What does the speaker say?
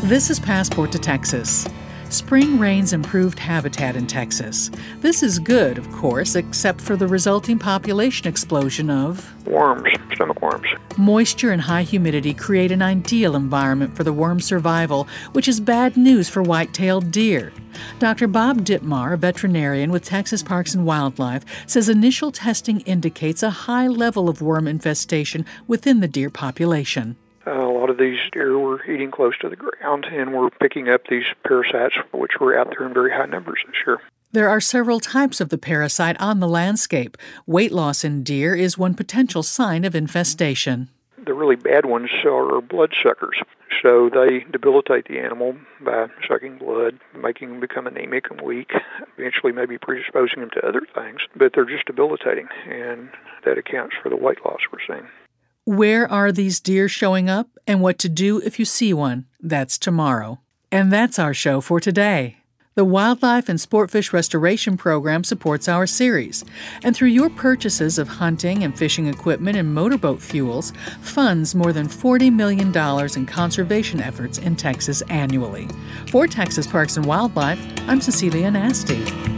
This is Passport to Texas. Spring rains improved habitat in Texas. This is good, of course, except for the resulting population explosion of worms, stomach worms. Moisture and high humidity create an ideal environment for the worm survival, which is bad news for white-tailed deer. Dr. Bob Ditmar, a veterinarian with Texas Parks and Wildlife, says initial testing indicates a high level of worm infestation within the deer population. A lot of these deer were eating close to the ground and were picking up these parasites, which were out there in very high numbers this year. There are several types of the parasite on the landscape. Weight loss in deer is one potential sign of infestation. The really bad ones are bloodsuckers. So they debilitate the animal by sucking blood, making them become anemic and weak, eventually maybe predisposing them to other things, but they're just debilitating, and that accounts for the weight loss we're seeing. Where are these deer showing up and what to do if you see one? That's tomorrow. And that's our show for today. The Wildlife and Sportfish Restoration Program supports our series, and through your purchases of hunting and fishing equipment and motorboat fuels, funds more than $40 million in conservation efforts in Texas annually. For Texas Parks and Wildlife, I'm Cecilia Nasty.